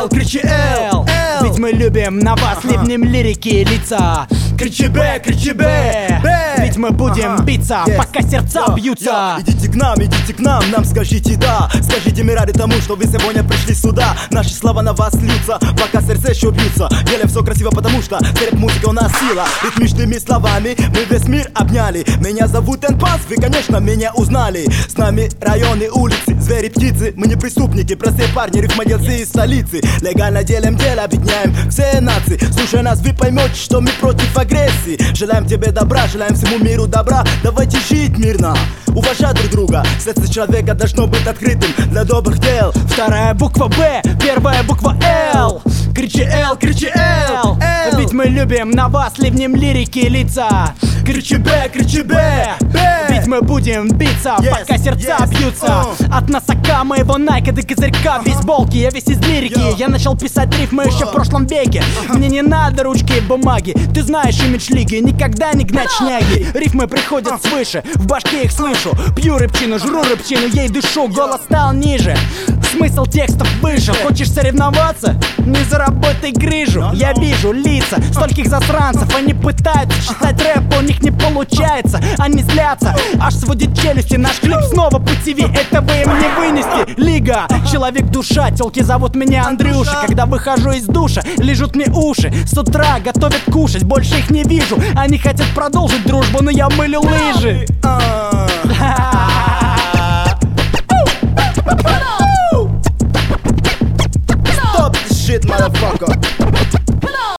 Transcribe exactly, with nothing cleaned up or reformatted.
Л, кричи Л, ведь мы любим на вас, ливнем лирики лица. Кричи Б, кричи Б, ведь мы будем биться, пока сердца бьются. Идите к нам, идите к нам, нам скажите да. Скажите мы рады тому, что вы сегодня пришли сюда. Наши слова на вас льются, пока сердце еще бьются. Делаем все красиво, потому что рэп-музыка у нас сила. Ритмичными словами мы весь мир обняли. Меня зовут Энпас, вы, конечно, меня узнали. С нами районы, улицы, звери, птицы. Мы не преступники, простые парни, рифмоделцы из столицы. Легально делаем дело, объединяем все нации. Слушай нас, вы поймете, что мы против агрессии. Желаем тебе добра, желаем всему миру добра. Давайте жить мирно, уважать друг друга. Сердце человека должно быть открытым для добрых дел. Вторая буква Б, первая буква Л. Кричи Л, кричи Л, ведь мы любим на вас, ливнем лирики лица. Кричи Б, кричи Б, ведь мы будем биться, yes, пока сердца yes, бьются. uh. От носака моего Найка до козырька бейсболки, я весь из лирики. Yo. Я начал писать рифмы еще в прошлом веке. uh-huh. Мне не надо ручки и бумаги, ты знаешь имидж лиги. Никогда не гнать шняги, рифмы приходят uh. свыше, в башке их слышу. Пью рыбчину, жру рыбчину, ей дышу, голос стал ниже. Смысл текстов выше. Хочешь соревноваться? Не заработай грыжу. Я вижу лица стольких засранцев. Они пытаются читать рэп, у них не получается. Они злятся, аж сводит челюсти. Наш клип снова по ТВ, этого им не вынести. Лига, человек-душа, тёлки зовут меня Андрюша. Когда выхожу из душа, лижут мне уши. С утра готовят кушать, больше их не вижу. Они хотят продолжить дружбу, но я мылю лыжи.